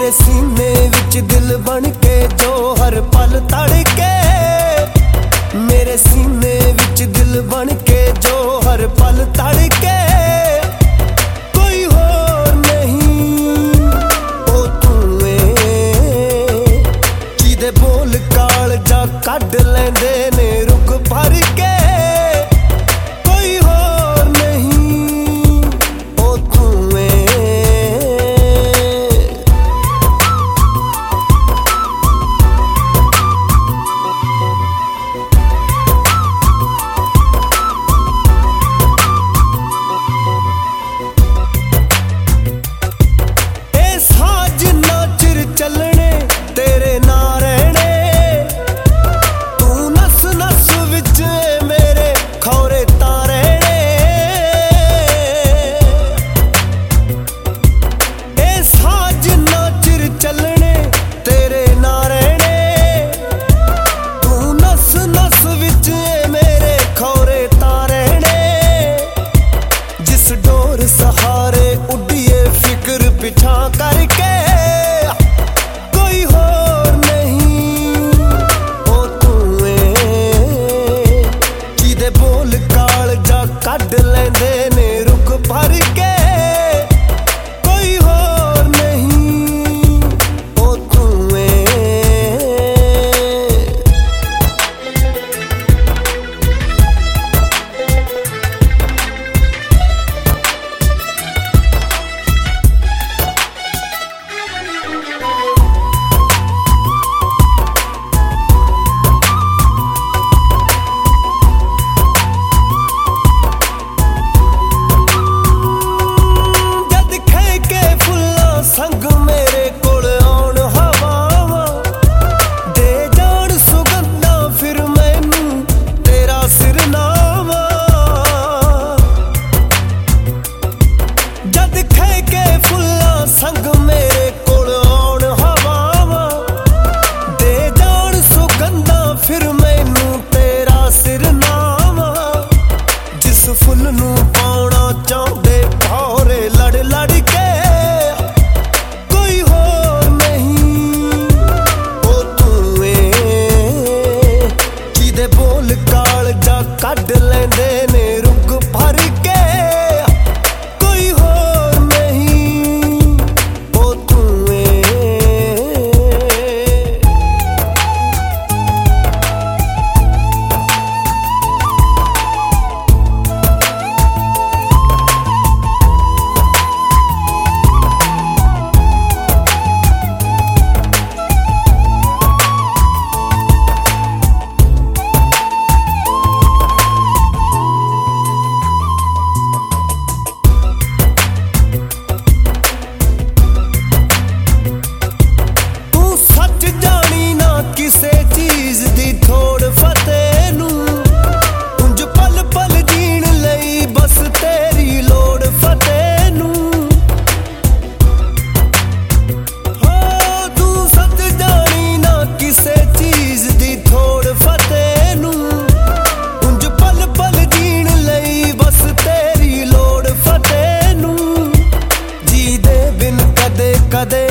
मेरे सीने विच दिल बन के जो हर पल तड़के, मेरे सीने विच दिल बन के जो हर पल तड़के। कोई होर नहीं ओ तू जिदे बोल कालजा कढ लैंदे ने रुक भर के। सहारे उड़िए फिक्र पिछा करके, कोई होर नहीं ओ तू जिदे बोल कालजा कढ लैंदे ने रुक भर के। कोई होर नहीं ओ तू संग मेरे कोल आउण हवावां दे जाण सुगंधा, फिर मैनू तेरा सिरनामा। जद खै के फुल्लां संग मेरे कोल आउण हवावां दे जाण सुगंधा, फिर मैनू तेरा सिरनामा। जिस फुल नू पाउणा चाहुंदे भौरे लड़ लड़ के, बोल कालजा कढ लैंदे ने रुक भर के। कोई होर नहीं ओ तू किसे चीज दी थोड़ फतेह नू, उंज पल पल जीण लई बस तेरी लोड़ फतेह नू। हो तू सच जानी ना किसे चीज दी थोड़ फतेह नू, उंज पल पल जीण लई बस तेरी लोड़ फतेह नू। जी दे बिन कदे कदे